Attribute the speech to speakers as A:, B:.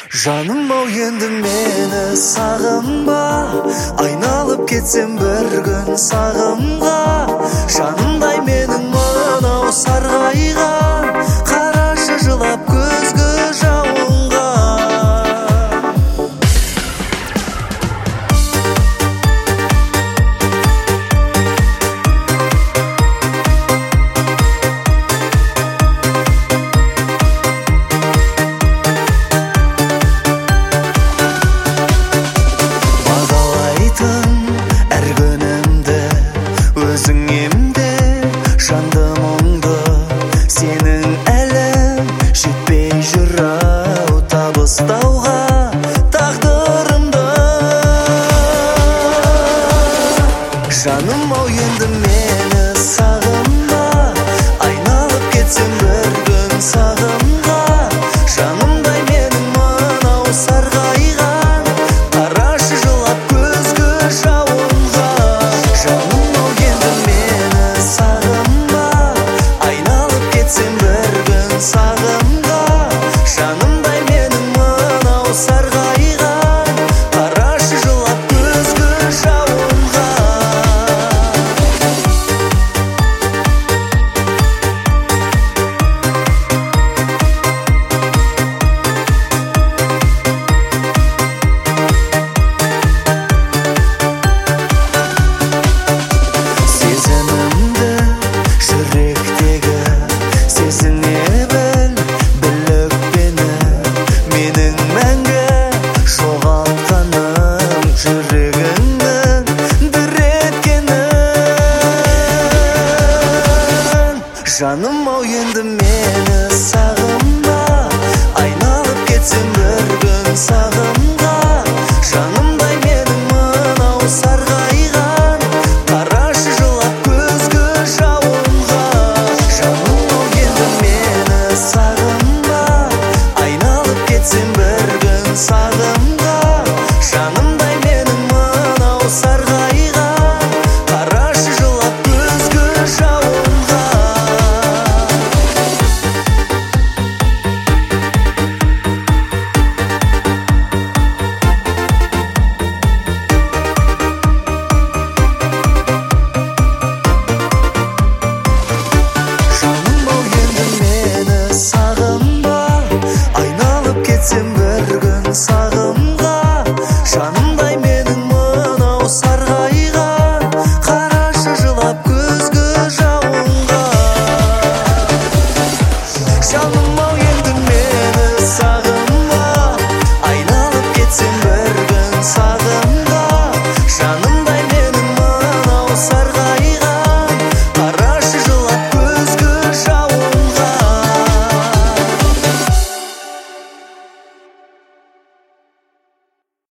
A: Жаным ау енді мені сағынба, айналып кетсем бір күн сағымға. Жанымдай менің мынау сарғайған, қарашы жылап көзгі жауынға. Жанды мұңды сенің әлім жетпей жүр-ау табыстауға тағдырымды. Жаным ау енді мені сағынба, айналып кетсем бір күн сағымға. Жанымдай менің мынау сарғайған, қарашы жылап көзгі жауынға. Жаным ау енді мені сағынба, кетсем бір күн сағымға. Жанымдай менің мынау сарғайған, қарашы жылап көзгі жауынға. Сезімімді жүректегі сезіне біл, білікпені менің мәңгі жоғалтқаным, жүрегіңнің дір еткенін. Жаным ау енді мені сағынба, айналып кетсем бір күн сағымға. Жанымдай менің мынау сарғайған, қарашы жылап көзгі жауынға. Жаным ау енді мені сағынба, айналып кетсем бір күн сағымға. Жанымдай менің мынау сарғайған, қарашы жылап көзгі жауынға. Сағынба, айналып кетсем